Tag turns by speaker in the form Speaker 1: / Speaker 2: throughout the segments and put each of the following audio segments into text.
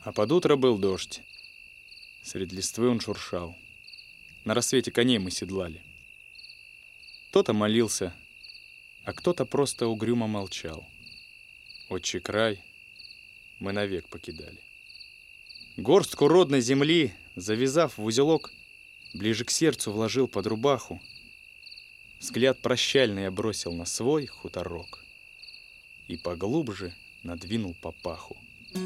Speaker 1: А под утро был дождь. Средь листвы он шуршал. На рассвете коней мы седлали. Кто-то молился, а кто-то просто угрюмо молчал. Отчий край мы навек покидали. Горстку родной земли, завязав в узелок, ближе к сердцу вложил под рубаху. Взгляд прощальный я бросил на свой хуторок и поглубже надвинул папаху.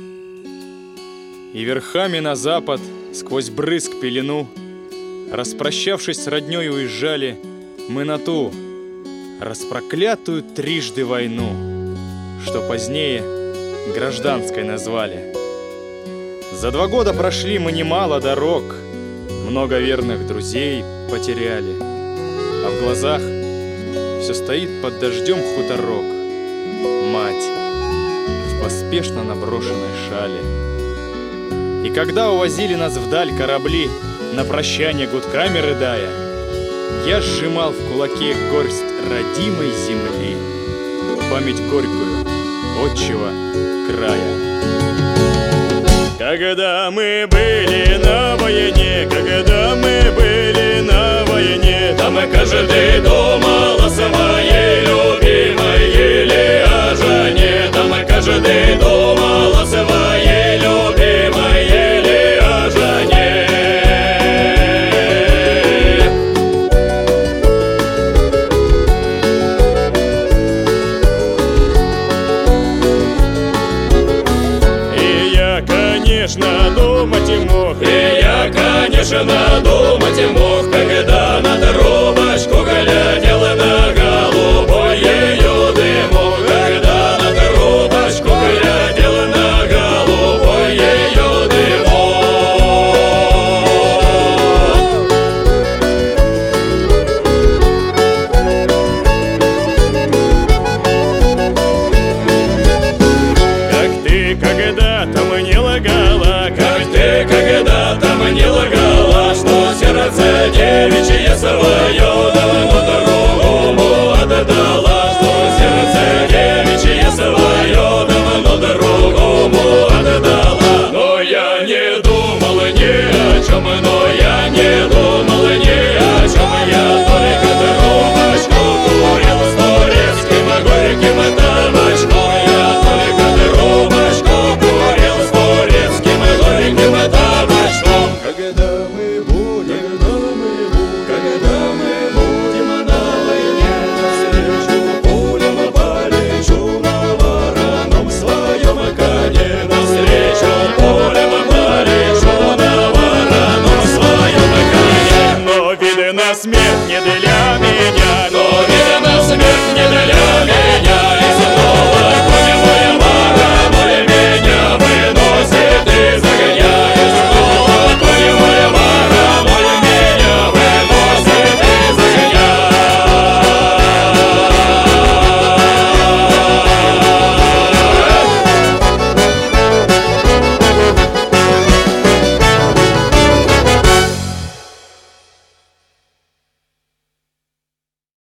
Speaker 1: И верхами на запад, сквозь брызг пелену, распрощавшись с роднёй, уезжали мы на ту распроклятую трижды войну, что позднее гражданской назвали. За 2 года прошли мы немало дорог, много верных друзей потеряли, а в глазах все стоит под дождем хуторок, мать в поспешно наброшенной шали. И когда увозили нас вдаль корабли, на прощание гудками рыдая, я сжимал в кулаке горсть родимой земли, память горькую отчего края. Когда мы были на войне, когда мы были на войне, там и каждый думал о своей любимой или о жене. Там и каждый думал о своей любимой или о жене. И я, конечно, думать и мог, когда на трубочку глядел на голубой ее дымок, когда на трубочку глядел на голубой ее дымок. Как ты, когда